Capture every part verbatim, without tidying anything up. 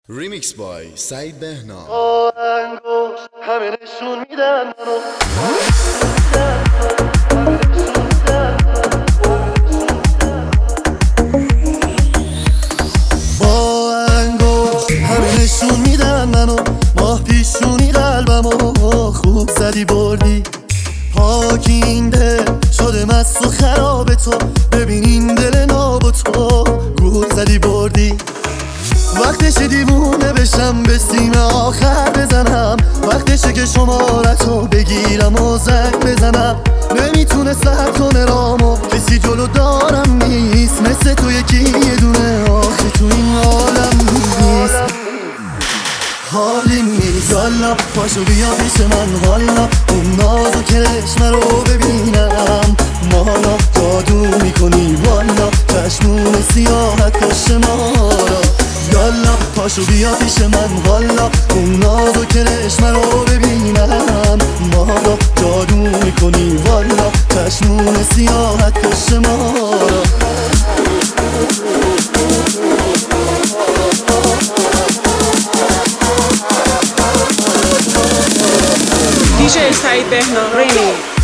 ریمیکس بای سعید بهنام. آهنگوش همه نشون میدن منو با انگوش همه نشون میدن منو ماه پیشونی قلبمو خوب زدی بردی پاکینده شده مست و خراب تو ببین این دل ناب و تو گول زدی بردی وقتشه دیوونه بشم به سیم آخر بزنم وقتشه که شمارتو بگیرم و زنگ بزنم نمیتونه سر کنه رامو کسی جلو دارم نیست مثل تو یکی یه دونه آخه تو این عالم نیست حالی نیست یالا پاشو بیا پیش من حالا اون ناز و کرشمه رو ببینم مالا جادو میکنی والا چشمون سیاحت کش ما را یالا پاشو بیا پیش من حالا اون ناز و کرشمه رو ببینم مالا جادو میکنی والا چشمون سیاحت کش ما را دیجی سعید بهنام ریمیکس.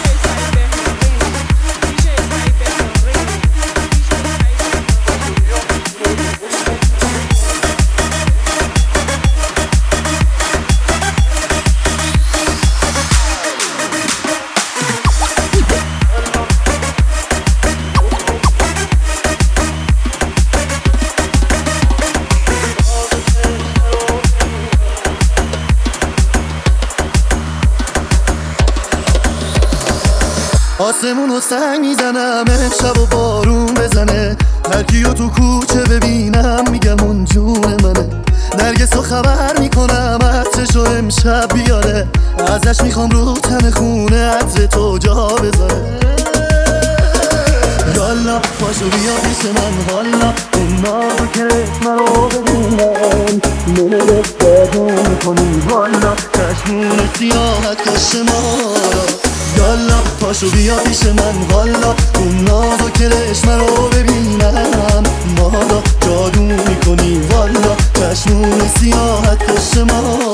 آسمونو سنگ میزنم امشب و بارون بزنه هرکیو تو کوچه ببینم میگم اون جون منه نرگسو خبر میکنم عطرشو امشب بیاره ازش میخوام رو تن خونه عطر تو جا بذاره یالا پاشو بیا پیش من حالا اون نازو کرشمه رو ببینم منو جادو میکنی والا چشمون سیاحت کش ما را یالا پاشو بیا پیش من حالا اون ناز و کرشمه رو ببینم ما را جادو میکنی والا چشمون سیاحت کش ما